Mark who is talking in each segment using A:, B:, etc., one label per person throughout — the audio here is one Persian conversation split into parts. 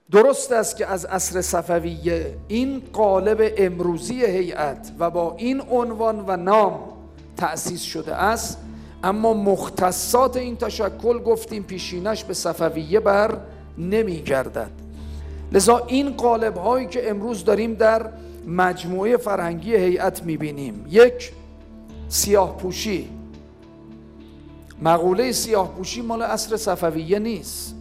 A: درست است که از عصر صفویه این قالب امروزی هیئت و با این عنوان و نام تأسیس شده است، اما مختصات این تشکل گفتیم پیشینش به صفویه بر نمی گردد. لذا این قالب هایی که امروز داریم در مجموعه فرهنگی هیئت می بینیم، یک، سیاه پوشی. مقوله سیاه پوشی مال عصر صفویه نیست.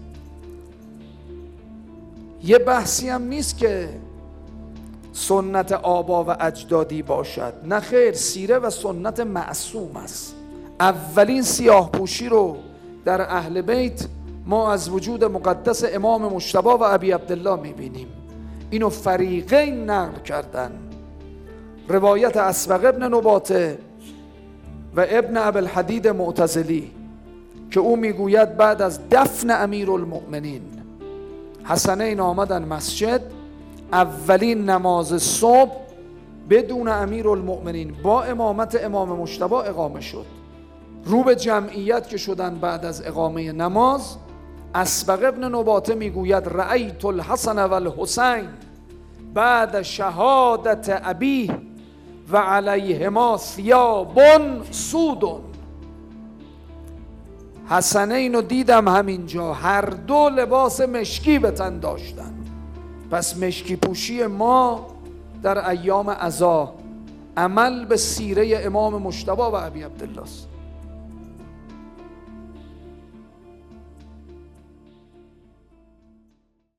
A: یه بحثی هم نیست که سنت آبا و اجدادی باشد، نه خیر، سیره و سنت معصوم است. اولین سیاه پوشی رو در اهل بیت ما از وجود مقدس امام مجتبی و ابی عبدالله میبینیم. اینو فریقین نقل کردن، روایت اسبق ابن نباته و ابن ابوالحدید معتزلی که او میگوید بعد از دفن امیرالمؤمنین حسنین آمدن مسجد، اولین نماز صبح بدون امیرالمؤمنین با امامت امام مجتبی اقامه شد. رو به جمعیت که شدن بعد از اقامه نماز، اسبق ابن نباته میگوید رأیت الحسن و الحسین بعد شهادت ابیه و علیهما ثیاب سود. حسنین رو دیدم همینجا، هر دو لباس مشکی به تن داشتن. پس مشکی پوشی ما در ایام عزا عمل به سیره امام مجتبی و ابی عبدالله است.